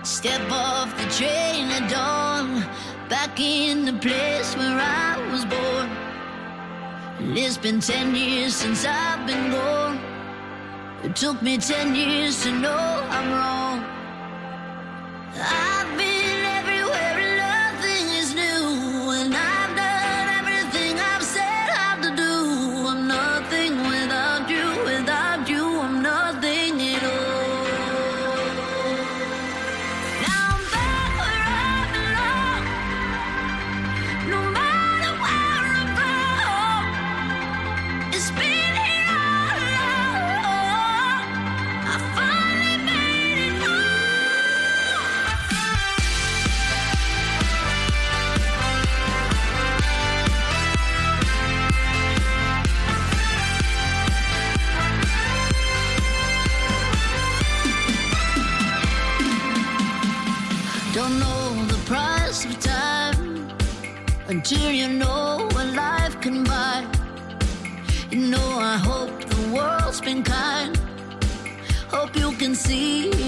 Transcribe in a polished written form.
Step off the train at dawn, back in the place where I was born. And it's been 10 years since I've been gone. It took me 10 years to know I'm wrong. I've been everywhere and nothing is new, and I've done everything I've set out to do. I'm nothing without you, without you I'm nothing at all. Don't know the price of time until you know what life can buy. You know, I hope the world's been kind. Hope you can see